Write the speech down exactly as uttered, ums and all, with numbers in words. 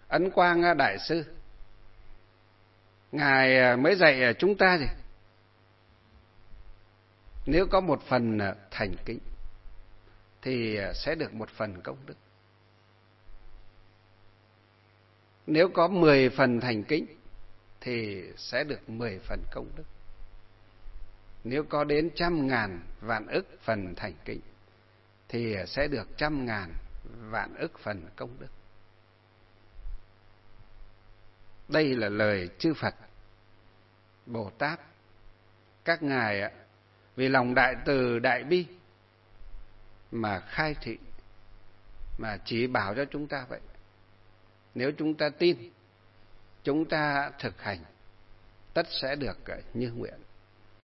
Ấn Quang Đại Sư, Ngài mới dạy chúng ta gì? Nếu có một phần thành kính thì sẽ được một phần công đức. Nếu có mười phần thành kính thì sẽ được mười phần công đức. Nếu có đến trăm ngàn vạn ức phần thành kính thì sẽ được trăm ngàn vạn ức phần công đức. Đây là lời chư Phật, Bồ Tát, các ngài vì lòng đại từ đại bi mà khai thị, mà chỉ bảo cho chúng ta vậy. Nếu chúng ta tin, chúng ta thực hành, tất sẽ được như nguyện.